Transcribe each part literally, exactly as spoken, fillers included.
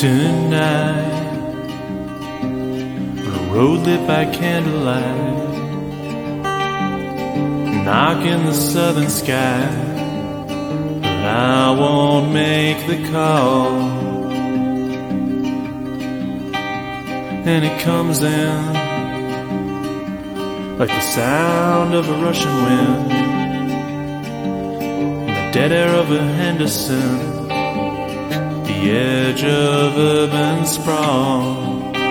Tonight, on a road lit by candlelight, knocking the southern sky, but I won't make the call. And it comes in like the sound of a rushing wind in the dead air of a Henderson, the edge of urban sprawl.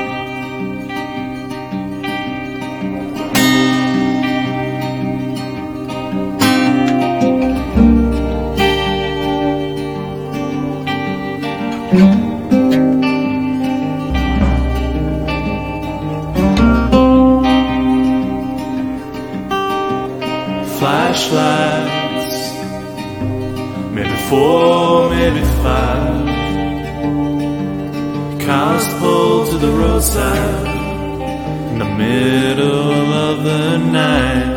Flashlights, maybe four, maybe five. Cars pulled to the roadside in the middle of the night.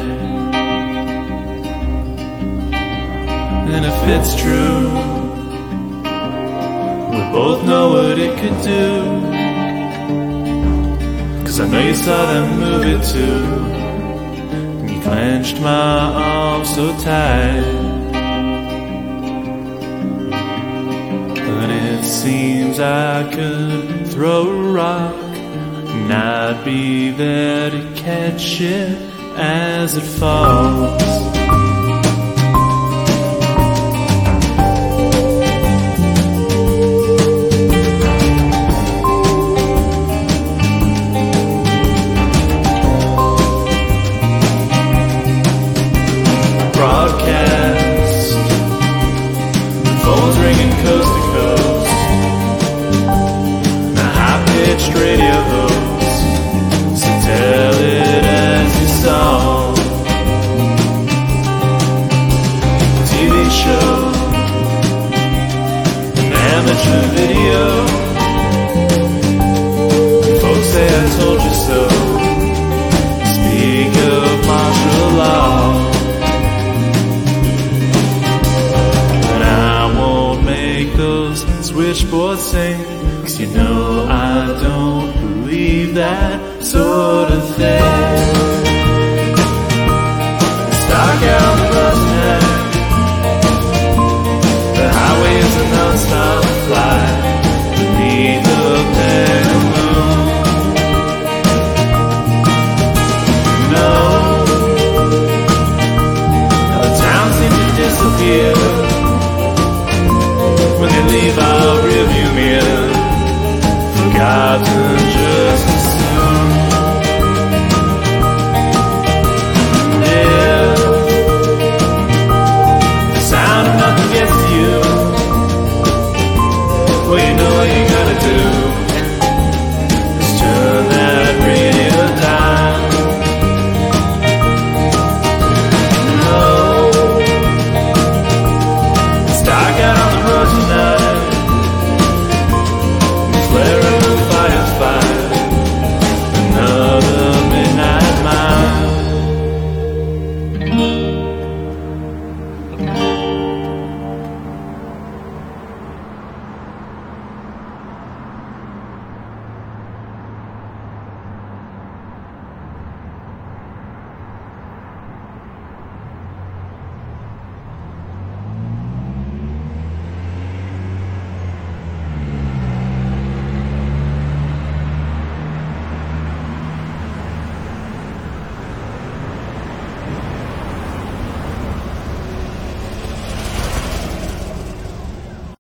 And if it's true, we both know what it could do, 'cause I know you saw that movie too. Clenched my arms so tight, but it seems I could throw a rock and I'd be there to catch it as it falls. Broadcast, phones ringing coast to coast, the high-pitched radio host, so tell it as you saw. T V show, an amateur video, folks say I told you so, speak of martial law. Those switchboards sing, 'cause you know I don't believe that sort of thing. Stock out the bus now, the highway is a non-stop flight beneath the pale moon. No, the town seems to disappear when they leave our rearview mirror, forgotten